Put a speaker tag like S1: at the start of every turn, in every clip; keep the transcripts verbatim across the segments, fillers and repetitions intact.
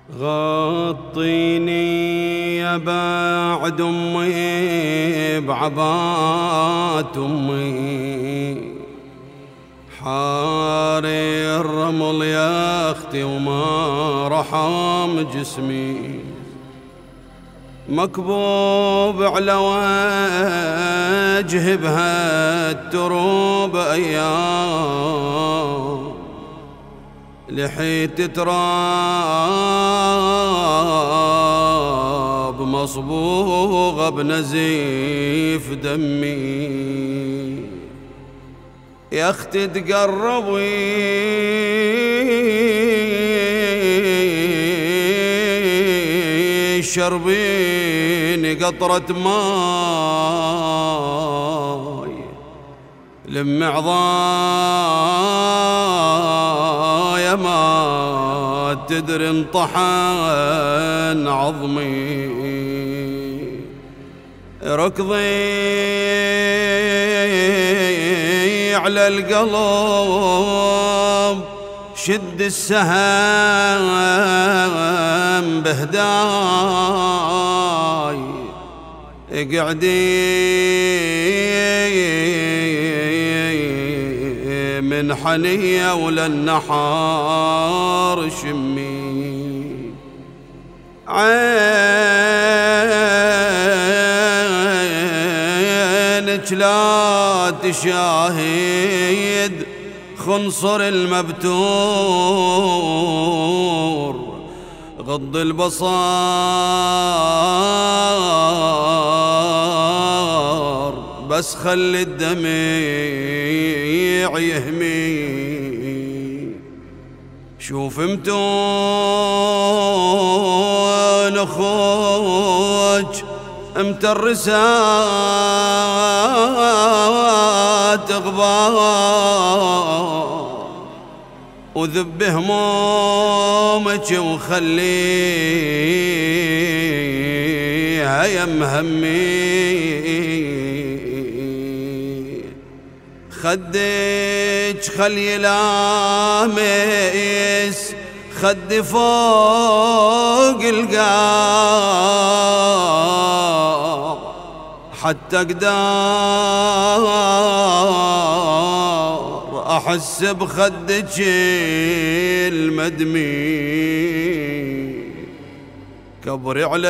S1: غطيني يا بعد أمي بعبات أمي، حاري الرمل يا أختي وما رحم جسمي، مكبوب على وجه بها التروب أيام، لحيت تراب مصبوغة بنزيف دمي. يا اختي تقربي شربيني قطرة ماي، لم عضايا ما تدري انطحن عظمي. ركضي على القلب شد السهم بهداي، اقعدي من حنية ولا النحار شمي. عينك لا تشاهد خنصر المبتور، غض البصار بس خلي الدمع يهمي. شوف متون اخوك امترسات غبار، وذب همومك وخليها يم همي. خدك خلي لامس خدي فوق القاع، حتى اقدر احس بخدك المدمي. كبري على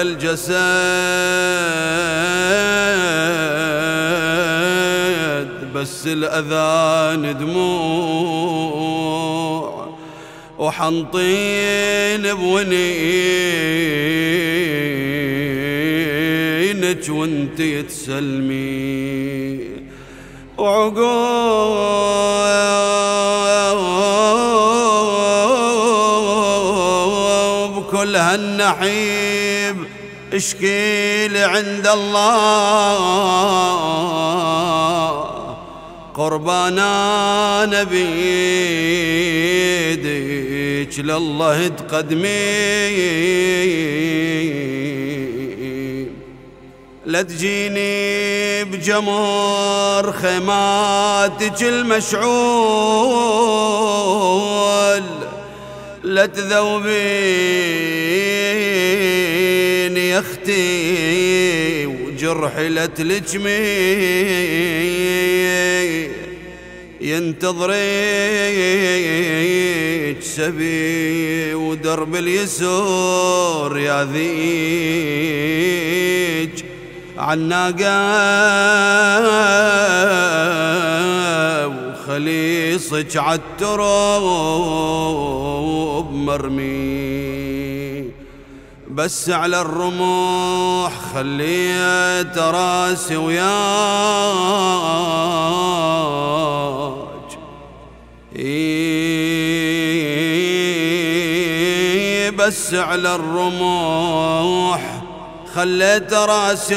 S1: الجسد بس الأذان دموع، وحنطين بونينك وانتي تسلمي. وعقوب كل هالنحيب اشكيل عند الله، قربانا نبيدك لله تقدمي. لا تجيني بجمر خيماتك المشعول، لا تذوبيني يا اختي وجرحي لا تلجمي. ينتظريك سبي ودرب اليسور يا ذيك عناقة وخليصك عالتراب مرمي. بس على الرموح خليت راسي وياك، إيه بس على الرموح خليت راسي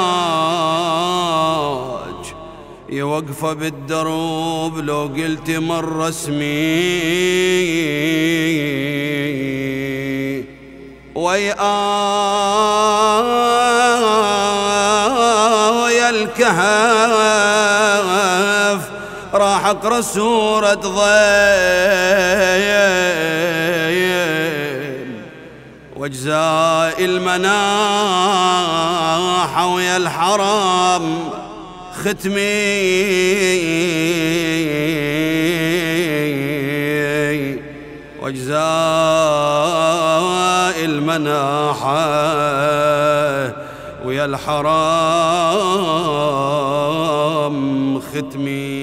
S1: وياك. يوقف بالدروب لو قلت مرة اسمي، ويا الكهف راح اقرا سورة ضيم، واجزاء المناحة ويا الحرام ختمي، واجزاء المناحة ويا الحرام ختمي.